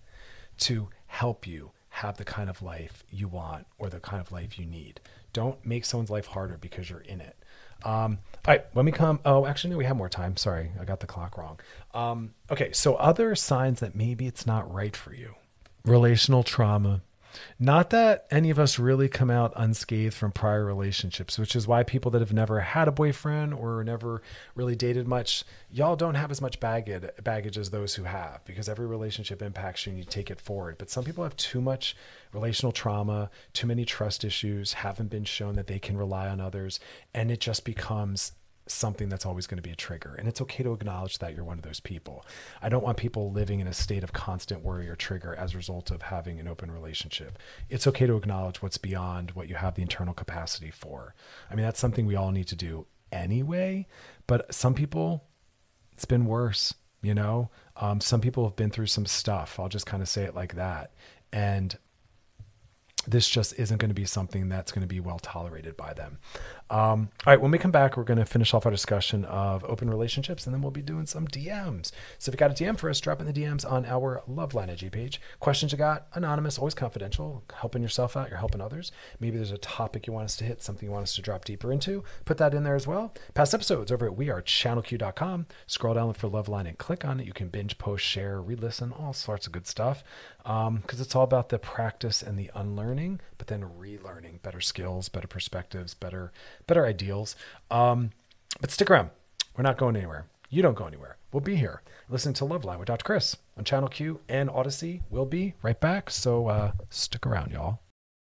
to help you have the kind of life you want or the kind of life you need? Don't make someone's life harder because you're in it. All right, when we come, actually, no, we have more time. Sorry, I got the clock wrong. Okay, so other signs that maybe it's not right for you. Relational trauma, Not that any of us really come out unscathed from prior relationships, which is why people that have never had a boyfriend or never really dated much, y'all don't have as much baggage as those who have, because every relationship impacts you and you take it forward. But some people have too much relational trauma, too many trust issues, haven't been shown that they can rely on others, and it just becomes something that's always going to be a trigger. And it's okay to acknowledge that you're one of those people. I don't want people living in a state of constant worry or trigger as a result of having an open relationship. It's okay to acknowledge what's beyond what you have the internal capacity for. I mean, that's something we all need to do anyway, but some people, it's been worse, you know? Some people have been through some stuff. I'll just kind of say it like that. And this just isn't going to be something that's going to be well tolerated by them. All right, when we come back, we're going to finish off our discussion of open relationships, and then we'll be doing some DMs. So if you got a DM for us, drop in the DMs on our Loveline IG page. Questions you got, anonymous, always confidential, helping yourself out, you're helping others. Maybe there's a topic you want us to hit, something you want us to drop deeper into. Put that in there as well. Past episodes over at wearechannelq.com. Scroll down for Loveline and click on it. You can binge, post, share, re-listen, all sorts of good stuff, because it's all about the practice and the unlearning, but then relearning, better skills, better perspectives, better ideals. But stick around. We're not going anywhere. You don't go anywhere. We'll be here. Listen to Loveline with Dr. Chris on Channel Q and Odyssey. We'll be right back. So stick around, y'all.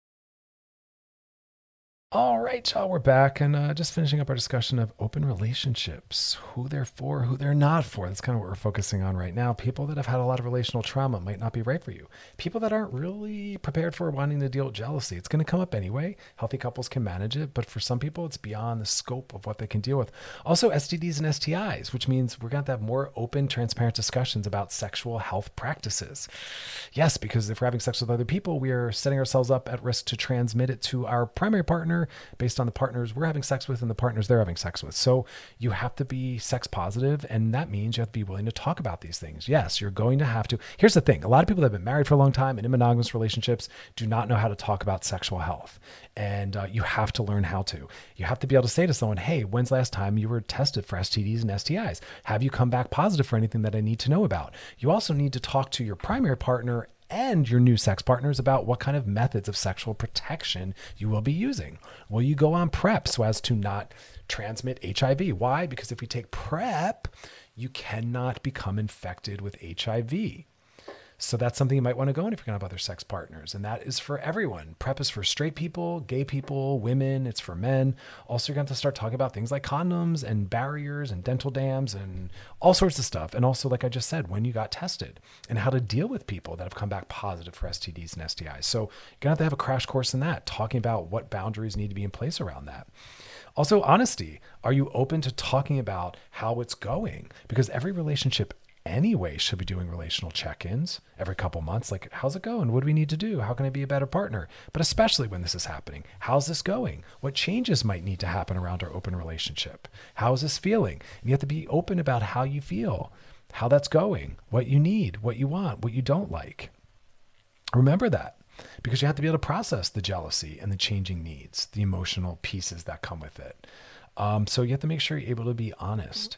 All right, y'all, we're back and just finishing up our discussion of open relationships, who they're for, who they're not for. That's kind of what we're focusing on right now. People that have had a lot of relational trauma might not be right for you. People that aren't really prepared for wanting to deal with jealousy. It's going to come up anyway. Healthy couples can manage it, but for some people, it's beyond the scope of what they can deal with. Also, STDs and STIs, which means we're going to have more open, transparent discussions about sexual health practices. Yes, because if we're having sex with other people, we are setting ourselves up at risk to transmit it to our primary partner based on the partners we're having sex with and the partners they're having sex with. So you have to be sex positive, and that means you have to be willing to talk about these things. Yes, you're going to have to. Here's the thing. A lot of people that have been married for a long time and in monogamous relationships do not know how to talk about sexual health. And you have to learn how to. You have to be able to say to someone, hey, when's the last time you were tested for STDs and STIs? Have you come back positive for anything that I need to know about? You also need to talk to your primary partner and your new sex partners about what kind of methods of sexual protection you will be using. Will you go on PrEP so as to not transmit HIV? Why? Because if you take PrEP, you cannot become infected with HIV. So that's something you might want to go in if you're going to have other sex partners. And that is for everyone. PrEP is for straight people, gay people, women. It's for men. Also, you're going to have to start talking about things like condoms and barriers and dental dams and all sorts of stuff. And also, like I just said, when you got tested and how to deal with people that have come back positive for STDs and STIs. So you're going to have a crash course in that, talking about what boundaries need to be in place around that. Also, honesty. Are you open to talking about how it's going? Because every relationship anyway should be doing relational check-ins every couple months. Like, how's it going? What do we need to do? How can I be a better partner? But especially when this is happening, how's this going? What changes might need to happen around our open relationship? How is this feeling? And you have to be open about how you feel, how that's going, what you need, what you want, what you don't like. Remember that, because you have to be able to process the jealousy and the changing needs, the emotional pieces that come with it. So you have to make sure you're able to be honest.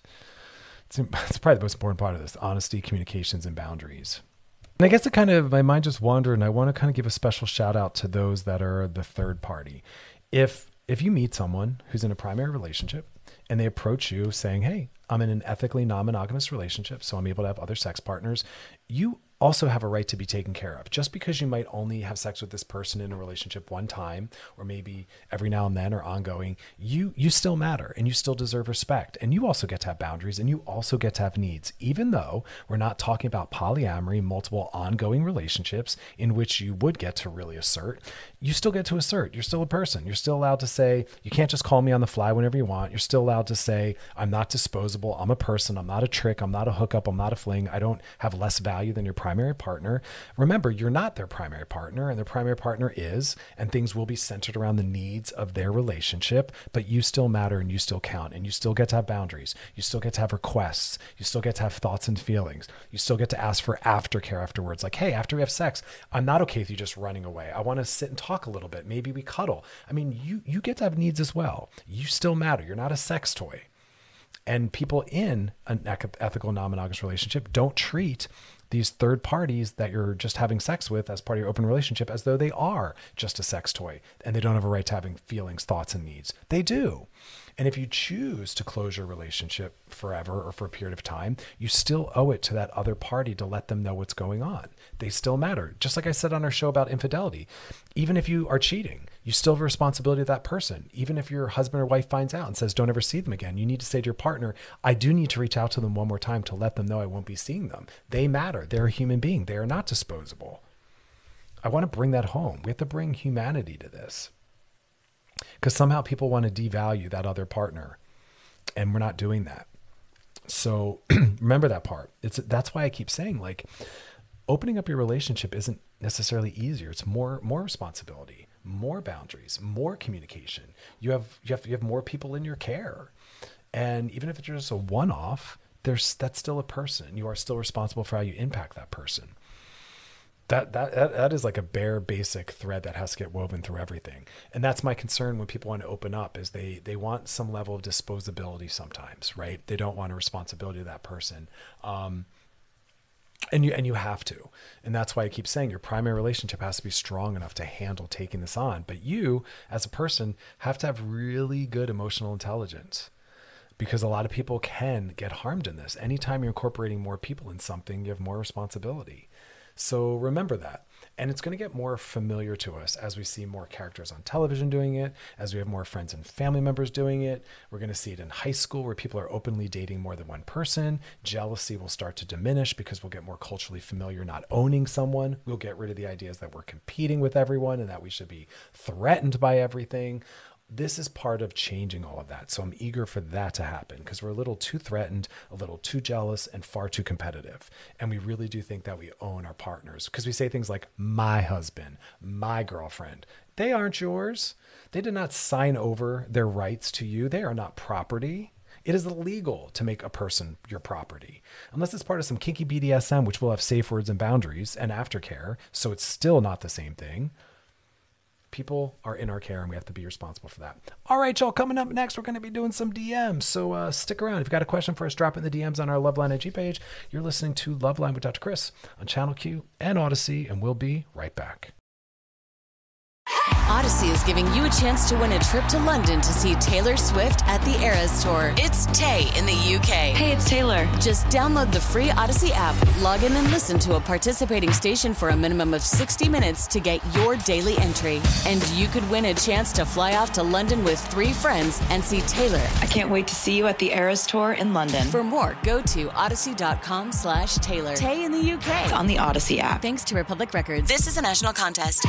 It's probably the most important part of this: honesty, communications, and boundaries. And I guess my mind just wandered, and I want to kind of give a special shout out to those that are the third party. If you meet someone who's in a primary relationship and they approach you saying, hey, I'm in an ethically non-monogamous relationship, so I'm able to have other sex partners, you also have a right to be taken care of. Just because you might only have sex with this person in a relationship one time, or maybe every now and then or ongoing, you still matter and you still deserve respect. And you also get to have boundaries and you also get to have needs, even though we're not talking about polyamory, multiple ongoing relationships in which you would get to really assert. You still get to assert. You're still a person. You're still allowed to say, you can't just call me on the fly whenever you want. You're still allowed to say, I'm not disposable. I'm a person. I'm not a trick. I'm not a hookup. I'm not a fling. I don't have less value than your primary partner. Remember, you're not their primary partner, and their primary partner is, and things will be centered around the needs of their relationship, but you still matter and you still count, and you still get to have boundaries. You still get to have requests. You still get to have thoughts and feelings. You still get to ask for aftercare afterwards. Like, hey, after we have sex, I'm not okay with you just running away. I want to sit and talk a little bit. Maybe we cuddle. I mean, you get to have needs as well. You still matter. You're not a sex toy. And people in an ethical non-monogamous relationship don't treat these third parties that you're just having sex with as part of your open relationship as though they are just a sex toy and they don't have a right to having feelings, thoughts, and needs. They do. And if you choose to close your relationship forever or for a period of time, you still owe it to that other party to let them know what's going on. They still matter. Just like I said on our show about infidelity, even if you are cheating, you still have a responsibility to that person. Even if your husband or wife finds out and says, don't ever see them again, you need to say to your partner, I do need to reach out to them one more time to let them know I won't be seeing them. They matter. They're a human being. They are not disposable. I want to bring that home. We have to bring humanity to this. Because somehow people want to devalue that other partner, and we're not doing that. So remember that part. That's why I keep saying, like, opening up your relationship isn't necessarily easier. It's more responsibility, more boundaries, more communication. You have more people in your care, and even if it's just a one-off, that's still a person. You are still responsible for how you impact that person. That is like a bare basic thread that has to get woven through everything. And that's my concern when people want to open up, is they want some level of disposability sometimes, right? They don't want a responsibility to that person. And you have to. And that's why I keep saying your primary relationship has to be strong enough to handle taking this on. But you as a person have to have really good emotional intelligence, because a lot of people can get harmed in this. Anytime you're incorporating more people in something, you have more responsibility. So remember that. And it's going to get more familiar to us as we see more characters on television doing it, as we have more friends and family members doing it. We're going to see it in high school where people are openly dating more than one person. Jealousy will start to diminish because we'll get more culturally familiar not owning someone. We'll get rid of the ideas that we're competing with everyone and that we should be threatened by everything. This is part of changing all of that. So I'm eager for that to happen, because we're a little too threatened, a little too jealous, and far too competitive. And we really do think that we own our partners, because we say things like my husband, my girlfriend. They aren't yours. They did not sign over their rights to you. They are not property. It is illegal to make a person your property, unless it's part of some kinky BDSM, which will have safe words and boundaries and aftercare. So it's still not the same thing. People are in our care and we have to be responsible for that. All right, y'all, coming up next, we're going to be doing some DMs. So stick around. If you've got a question for us, drop it in the DMs on our Loveline IG page. You're listening to Loveline with Dr. Chris on Channel Q and Odyssey, and we'll be right back. Odyssey is giving you a chance to win a trip to London to see Taylor Swift at the Eras Tour. It's Tay in the UK. Hey, it's Taylor. Just download the free Odyssey app, log in and listen to a participating station for a minimum of 60 minutes to get your daily entry. And you could win a chance to fly off to London with 3 friends and see Taylor. I can't wait to see you at the Eras Tour in London. For more, go to odyssey.com/Taylor. Tay in the UK. It's on the Odyssey app. Thanks to Republic Records. This is a national contest.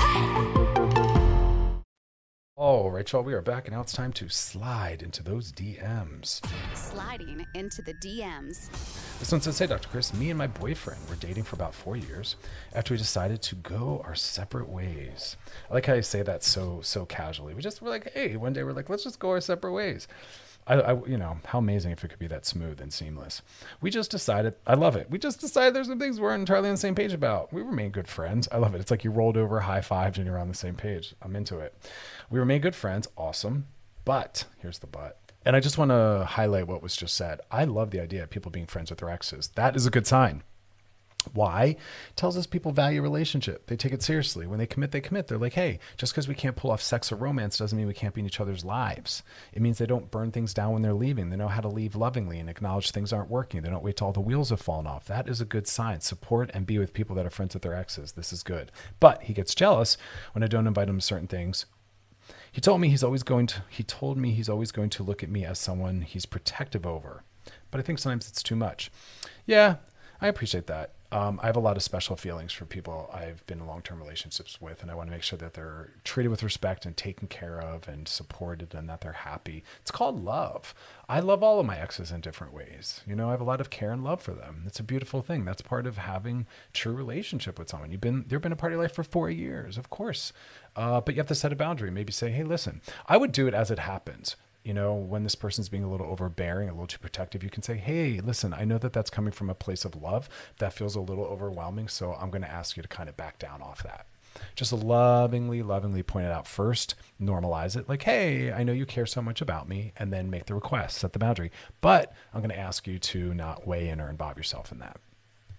All right, y'all, we are back, and now it's time to slide into those DMs. Sliding into the DMs. This one says, hey, Dr. Chris, me and my boyfriend were dating for about 4 years after we decided to go our separate ways. I like how you say that so casually. We're like, hey, one day we're like, let's just go our separate ways. I how amazing if it could be that smooth and seamless. We just decided, I love it. We just decided there's some things we weren't entirely on the same page about. We remain good friends. I love it. It's like you rolled over, high-fived, and you're on the same page. I'm into it. We remain good friends. Awesome. But, here's the but. And I just want to highlight what was just said. I love the idea of people being friends with their exes. That is a good sign. Why? It tells us people value a relationship. They take it seriously. When they commit, they commit. They're like, hey, just because we can't pull off sex or romance doesn't mean we can't be in each other's lives. It means they don't burn things down when they're leaving. They know how to leave lovingly and acknowledge things aren't working. They don't wait till all the wheels have fallen off. That is a good sign. Support and be with people that are friends with their exes. This is good. But he gets jealous when I don't invite him to certain things. He told me he's always going to look at me as someone he's protective over. But I think sometimes it's too much. Yeah, I appreciate that. I have a lot of special feelings for people I've been in long-term relationships with, and I want to make sure that they're treated with respect and taken care of and supported and that they're happy. It's called love. I love all of my exes in different ways. I have a lot of care and love for them. It's a beautiful thing. That's part of having true relationship with someone. They've been a part of your life for 4 years, of course. But you have to set a boundary. Maybe say, hey, listen, I would do it as it happens. When this person's being a little overbearing, a little too protective, you can say, hey, listen, I know that that's coming from a place of love. That feels a little overwhelming. So I'm going to ask you to kind of back down off that. Just lovingly point it out first, normalize it. Like, hey, I know you care so much about me, and then make the request, set the boundary. But I'm going to ask you to not weigh in or involve yourself in that.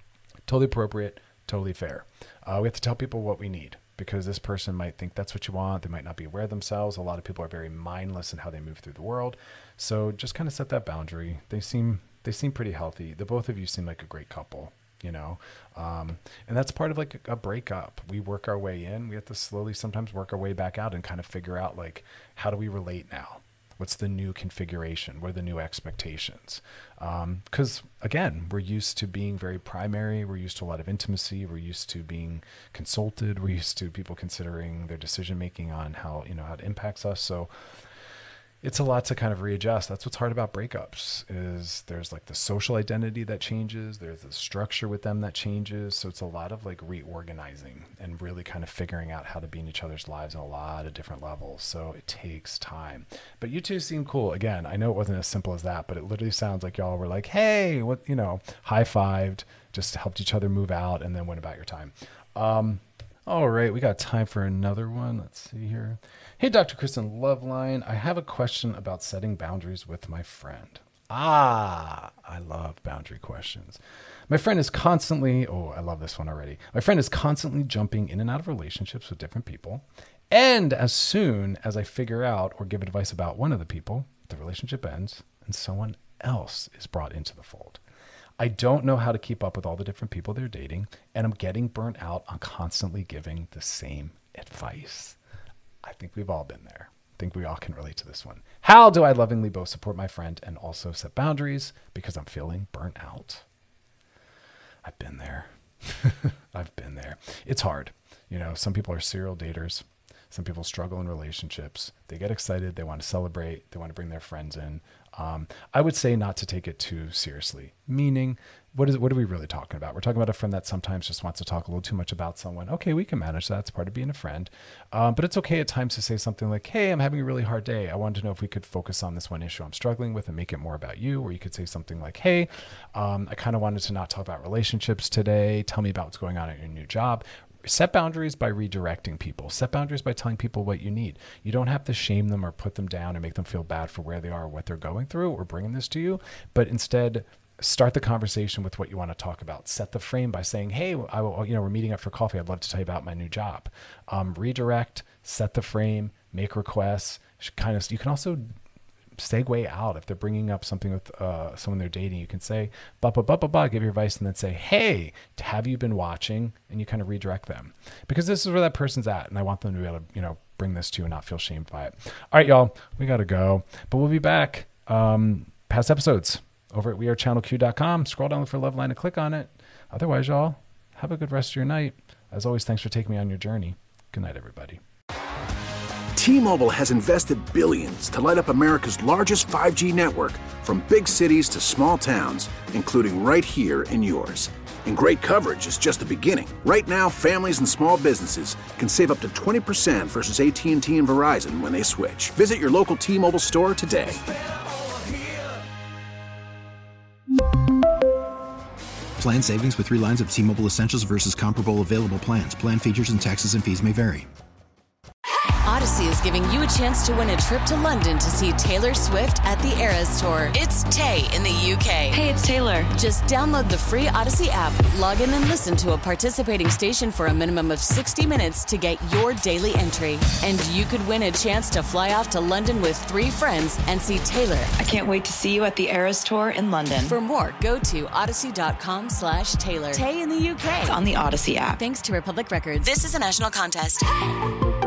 Totally appropriate, totally fair. We have to tell people what we need, because this person might think that's what you want. They might not be aware of themselves. A lot of people are very mindless in how they move through the world. So just kind of set that boundary. They seem pretty healthy. The both of you seem like a great couple, you know? And that's part of like a breakup. We work our way in. We have to slowly sometimes work our way back out and kind of figure out like, how do we relate now? What's the new configuration? What are the new expectations? Because again, we're used to being very primary. We're used to a lot of intimacy. We're used to being consulted. We're used to people considering their decision-making on how it impacts us. So it's a lot to kind of readjust. That's what's hard about breakups, is there's like the social identity that changes. There's the structure with them that changes. So it's a lot of like reorganizing and really kind of figuring out how to be in each other's lives on a lot of different levels. So it takes time. But you two seem cool. Again, I know it wasn't as simple as that, but it literally sounds like y'all were like, hey, what, high-fived, just helped each other move out and then went about your time. All right, we got time for another one. Let's see here. Hey, Dr. Kristen Loveline, I have a question about setting boundaries with my friend. I love boundary questions. My friend is constantly, I love this one already. My friend is constantly jumping in and out of relationships with different people. And as soon as I figure out or give advice about one of the people, the relationship ends and someone else is brought into the fold. I don't know how to keep up with all the different people they're dating, and I'm getting burnt out on constantly giving the same advice. I think we've all been there. I think we all can relate to this one. How do I lovingly both support my friend and also set boundaries because I'm feeling burnt out? I've been there. I've been there. It's hard. Some people are serial daters. Some people struggle in relationships. They get excited. They want to celebrate. They want to bring their friends in. I would say not to take it too seriously. Meaning, what are we really talking about? We're talking about a friend that sometimes just wants to talk a little too much about someone. Okay, we can manage that. It's part of being a friend. But it's okay at times to say something like, hey, I'm having a really hard day. I wanted to know if we could focus on this one issue I'm struggling with and make it more about you. Or you could say something like, hey, I kind of wanted to not talk about relationships today. Tell me about what's going on at your new job. Set boundaries by redirecting people. Set boundaries by telling people what you need. You don't have to shame them or put them down and make them feel bad for where they are or what they're going through or bringing this to you. But instead, start the conversation with what you want to talk about. Set the frame by saying, hey, we're meeting up for coffee. I'd love to tell you about my new job. Redirect, set the frame, make requests. You can also segue out. If they're bringing up something with someone they're dating, you can say, give your advice and then say, hey, have you been watching? And you kind of redirect them, because this is where that person's at. And I want them to be able to, bring this to you and not feel shamed by it. All right, y'all, we got to go, but we'll be back. Past episodes over at wearechannelq.com. Scroll down for Loveline and click on it. Otherwise, y'all, have a good rest of your night. As always, thanks for taking me on your journey. Good night, everybody. T-Mobile has invested billions to light up America's largest 5G network, from big cities to small towns, including right here in yours. And great coverage is just the beginning. Right now, families and small businesses can save up to 20% versus AT&T and Verizon when they switch. Visit your local T-Mobile store today. Plan savings with 3 lines of T-Mobile Essentials versus comparable available plans. Plan features and taxes and fees may vary. Odyssey is giving you a chance to win a trip to London to see Taylor Swift at the Eras Tour. It's Tay in the UK. Hey, it's Taylor. Just download the free Odyssey app, log in and listen to a participating station for a minimum of 60 minutes to get your daily entry. And you could win a chance to fly off to London with 3 friends and see Taylor. I can't wait to see you at the Eras Tour in London. For more, go to odyssey.com/Taylor. Tay in the UK. On the Odyssey app. Thanks to Republic Records. This is a national contest.